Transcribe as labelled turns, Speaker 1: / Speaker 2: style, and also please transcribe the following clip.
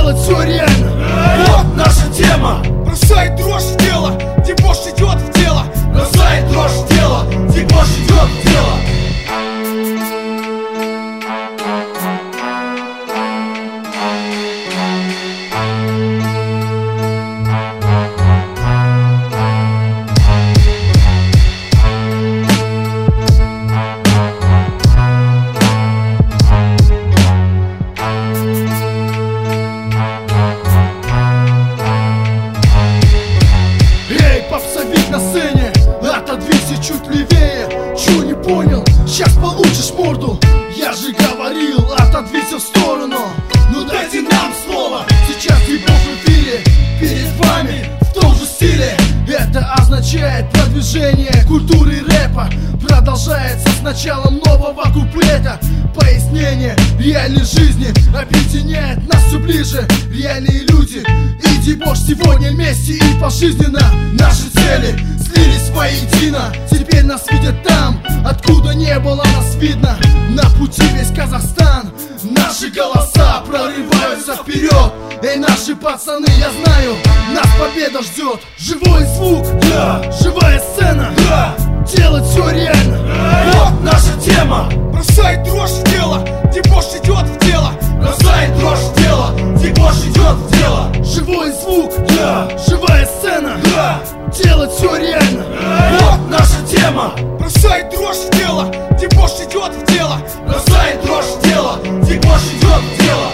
Speaker 1: делать все реально.
Speaker 2: Вот наша тема.
Speaker 1: Бросай дрожь в дело, дебош идет в дело.
Speaker 2: Бросай дрожь в дело, дебош идет в дело.
Speaker 1: На сцене, отодвинься чуть левее. Чё не понял? Сейчас получишь морду. Я же говорил, отодвинься в сторону. Ну дайте нам слово. Сейчас дебош в эфире перед вами в том же стиле. Это означает продвижение культуры рэпа. Продолжается с началом нового куплета. Пояснение реальной жизни объединяет нас все ближе. Реальные люди и дебош сегодня вместе и пожизненно. Наши цели слились воедино. Теперь нас видят там, откуда не было нас видно. На пути весь Казахстан. Наши голоса прорываются вперед. Эй, наши пацаны, я знаю, нас победа ждет. Живой звук,
Speaker 2: Да,
Speaker 1: живая сцена,
Speaker 2: да,
Speaker 1: делать все реально.
Speaker 2: вот наша тема.
Speaker 1: Бросай дрожь в дело, дебош идет в дело.
Speaker 2: Бросай дрожь в дело, дебош идет в дело.
Speaker 1: Живой звук,
Speaker 2: Да,
Speaker 1: живая сцена,
Speaker 2: да,
Speaker 1: делать все реально.
Speaker 2: вот наша тема.
Speaker 1: Бросай дрожь в дело, дебош идет в дело.
Speaker 2: Бросай дрожь в дело, дебош идет в дело.